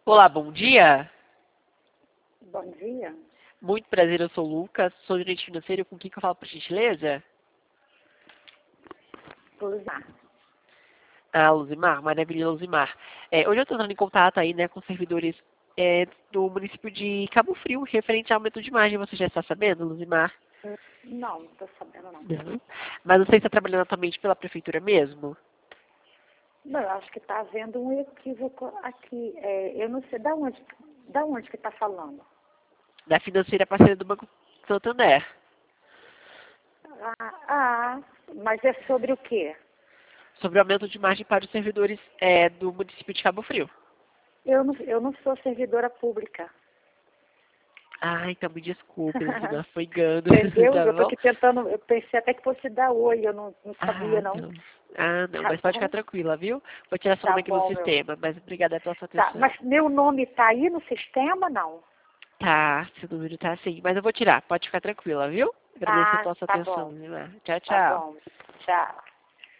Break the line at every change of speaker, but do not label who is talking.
Olá, bom dia.
Bom dia.
Muito prazer, eu sou o Lucas, sou gerente financeiro. Com quem que eu falo, por gentileza?
Luzar.
Ah, Luzimar, maravilha, Luzimar. Hoje eu estou entrando em contato aí, né, com servidores do município de Cabo Frio, referente ao aumento de margem. Você já está sabendo, Luzimar?
Não, não estou sabendo não.
Não. Mas você está trabalhando atualmente pela prefeitura mesmo?
Não, eu acho que está havendo um equívoco aqui. Eu não sei da onde que está falando.
Da financeira parceira do Banco Santander.
Mas é sobre o quê?
Sobre o aumento de margem para os servidores do município de Cabo Frio.
Eu não sou servidora pública.
Ah, então me desculpe, Luzimar, foi engano,
Entendeu?
tá
Eu estou
bom?
aqui tentando, eu pensei até que fosse dar oi, eu não sabia
Ah,
não.
não. Ah, não,
Tá
mas pode ficar
bom?
tranquila, viu? Vou tirar seu
Tá
nome aqui no
bom, meu.
sistema, mas obrigada pela sua
Tá,
atenção.
mas meu nome está aí no sistema, não?
Tá, seu número tá assim, mas eu vou tirar, pode ficar tranquila, viu? Agradeço a
Ah,
tua
tá
atenção,
bom.
Luzimar. Tchau,
Tá
tchau.
bom. Tchau.